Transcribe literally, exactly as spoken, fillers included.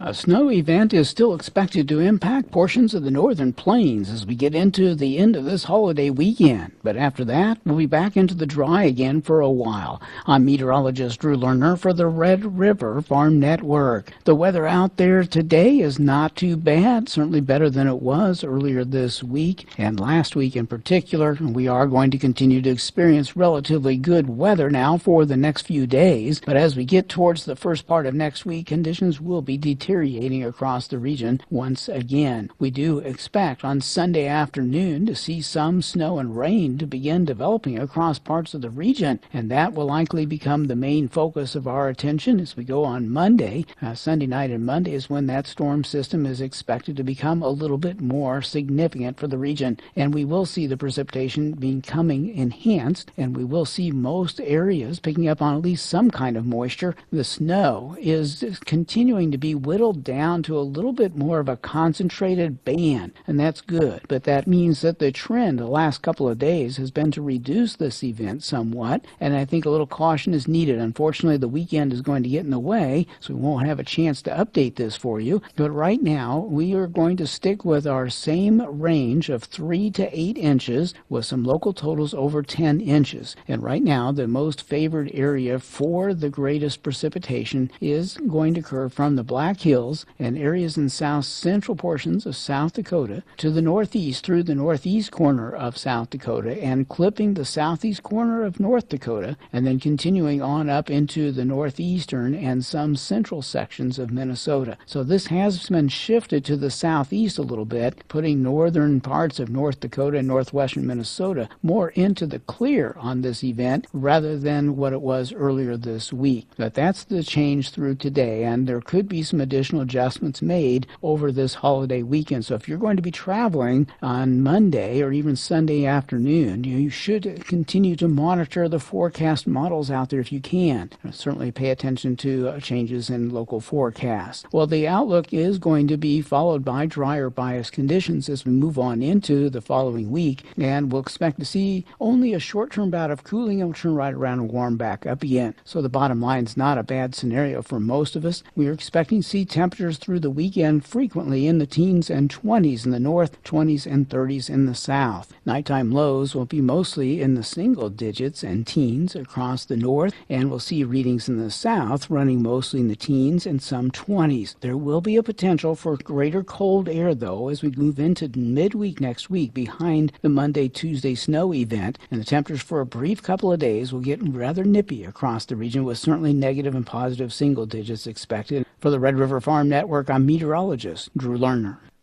A snow event is still expected to impact portions of the northern plains as we get into the end of this holiday weekend. But after that, we'll be back into the dry again for a while. I'm meteorologist Drew Lerner for the Red River Farm Network. The weather out there today is not too bad, certainly better than it was earlier this week and last week in particular. We are going to continue to experience relatively good weather now for the next few days. But as we get towards the first part of next week, conditions will be deteriorating. deteriorating across the region once again. We do expect on Sunday afternoon to see some snow and rain to begin developing across parts of the region, and that will likely become the main focus of our attention as we go on Monday. Uh, Sunday night and Monday is when that storm system is expected to become a little bit more significant for the region, and we will see the precipitation becoming enhanced, and we will see most areas picking up on at least some kind of moisture. The snow is continuing to be whittled down to a little bit more of a concentrated band, and that's good. But that means that the trend the last couple of days has been to reduce this event somewhat, and I think a little caution is needed. Unfortunately, the weekend is going to get in the way, so we won't have a chance to update this for you. But right now, we are going to stick with our same range of three to eight inches with some local totals over ten inches. And right now, the most favored area for the greatest precipitation is going to occur from the Black Hills and areas in south central portions of South Dakota to the northeast through the northeast corner of South Dakota and clipping the southeast corner of North Dakota, and then continuing on up into the northeastern and some central sections of Minnesota. So this has been shifted to the southeast a little bit, putting northern parts of North Dakota and northwestern Minnesota more into the clear on this event rather than what it was earlier this week. But that's the change through today, and there could be some additional adjustments made over this holiday weekend. So if you're going to be traveling on Monday or even Sunday afternoon, you should continue to monitor the forecast models out there if you can. Certainly pay attention to uh, changes in local forecasts. Well, the outlook is going to be followed by drier bias conditions as we move on into the following week, and we'll expect to see only a short-term bout of cooling and we'll turn right around and warm back up again. So the bottom line is not a bad scenario for most of us. We are expecting to see temperatures through the weekend frequently in the teens and twenties in the north, twenties and thirties in the south. Nighttime lows will be mostly in the single digits and teens across the north, and we'll see readings in the south running mostly in the teens and some twenties. There will be a potential for greater cold air, though, as we move into midweek next week behind the Monday, Tuesday snow event, and the temperatures for a brief couple of days will get rather nippy across the region with certainly negative and positive single digits expected. For the Red River Farm Network, I'm meteorologist Drew Lerner.